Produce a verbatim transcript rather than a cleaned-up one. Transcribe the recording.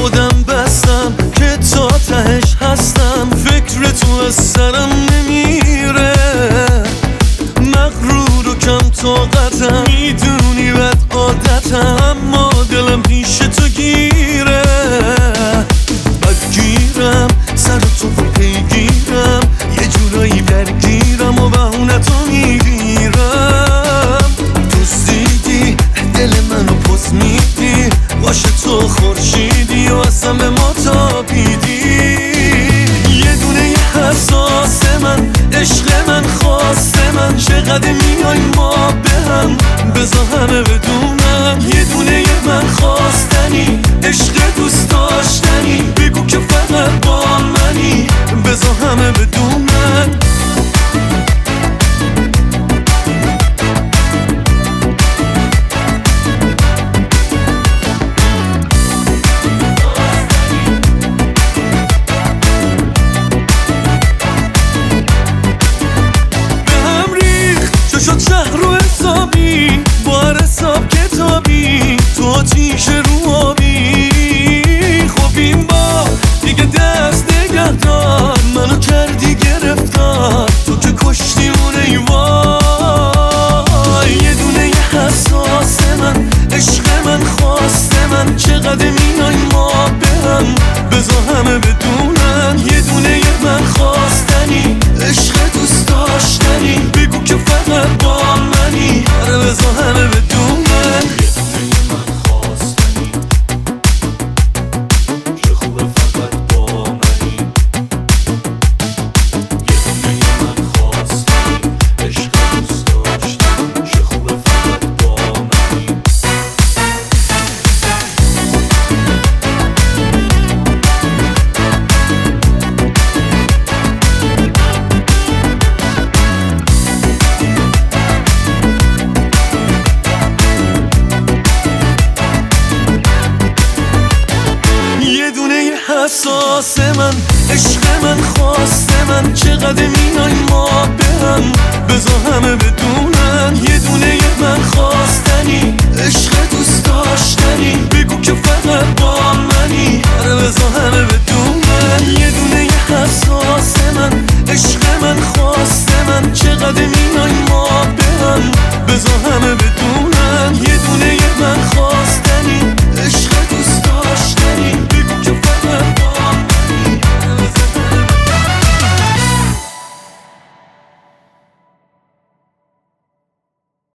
خودم بستم که تا تهش هستم. فکر تو از سرم نمیره، مغرور و کم طاقتم، میدونی بد عادتم، اما دلم پیش تو گیره. بدگیرم سر تو و پیگیرم، یه جورایی درگیرم و بهونه تو میگیرم. دوستیدی دل منو پس میدی، باشه تو خورشیدی و اصلا به ما تابیدی. یه دونه یه حساس من، عشق من، خواست من، چقدر میای ما به هم، بذار همه بدونن. یه دونه یه من خواستنی، عشق دوست داشتنی، بگو که فقط با منی، بذار همه بدونن. شد شهر رو حسابی، با هر حساب کتابی، تو آتیش رو آبی. خب این با دیگه دست نگه دار، منو کردی گرفتار، تو که کشتی اون ایوای. یه دونه یه حساس من، عشق من، خواست من، چقدر میای ما به هم، بذار همه بدونن. یه دونه یه من خواستنی، عشق دوست داشتنی، بگو که فقط با منی، آره بذار همه بدونن. حساس من، عشق من، خواست من، چقدر میای ما به هم، بذار همه بدونن. یه دونه یه من خواستنی، عشق دوست داشتنی، بگو که فقط با منی، آره بذار همه بدونن. یه دونه یه حساس من، عشق من، خواست من، چقدر میای ما به هم، بذار همه بدونن.